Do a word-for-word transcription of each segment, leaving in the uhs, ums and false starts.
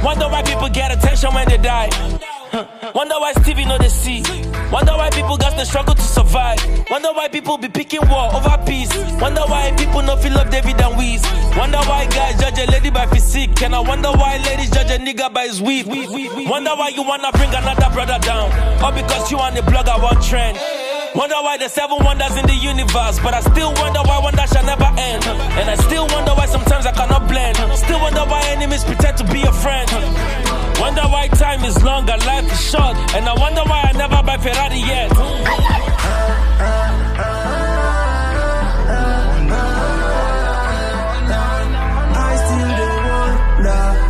Wonder why people get attention when they die. Wonder why Stevie know they see. Wonder why people got to struggle to survive. Wonder why people be picking war over peace. Wonder why people no feel love David and Weez. Wonder why guys judge a lady by physique. And I wonder why ladies judge a nigga by his weave. Wonder why you wanna bring another brother down. Or because you on the blogger one trend. Wonder why there's seven wonders in the universe. But I still wonder why wonder shall never end. And I still wonder why sometimes I cannot blend. Still wonder why enemies pretend to be a friend. Wonder why time is long and life is short. And I wonder why I never buy Ferrari yet. I still don't wonder.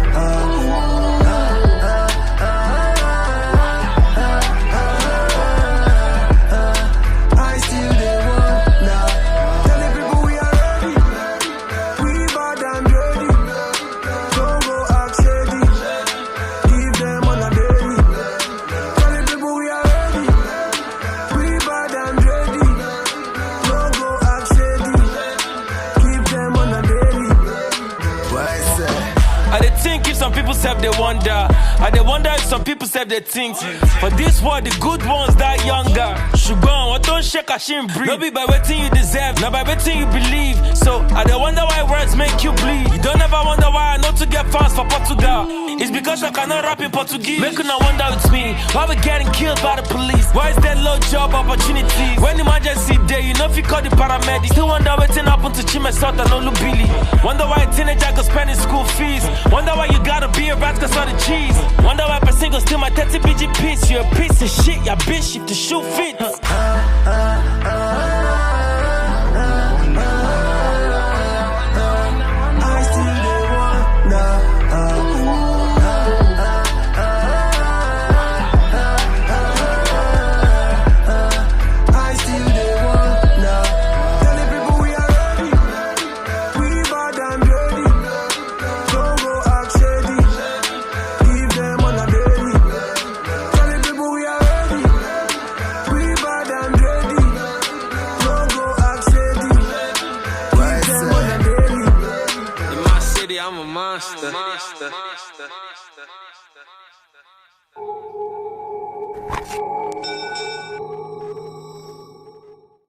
I still don't wonder. Telling people we are ready. We bad and ready. Don't go act shady. Give them on a daily. Telling people we are ready. We bad and ready. Don't go act shady. Give them on a daily. Why say? I dey think if some people say they wonder. I dey wonder if some people say they think. For this world, the good ones die younger. Shugon, what don't shake a shin breathe. No be by waiting you deserve, not by waiting you believe. So I dey wonder why words make you bleed. You don't ever wonder why I know to get fans for Portugal. It's because I cannot rap in Portuguese. Making no wonder with me. Why we getting killed by the police? Why is there low job opportunities? When emergency day, you know if you call the paramedics. Still wonder waiting happen to Chimeso and Olu Billy. Wonder why a teenager go spending school fees. Wonder why you gotta be a rat cause of the cheese. Wonder why person go steal my thirty B G piece. You a piece of shit, ya bitch if the shoe fits. I still don't wonder. I still don't wonder. Telling people we are ready. We bad and ready. Don't go act shady. Give them on a daily. Telling people we are ready. We bad and ready. Don't go act shady. Give them on a daily. In my city, I'm a monster.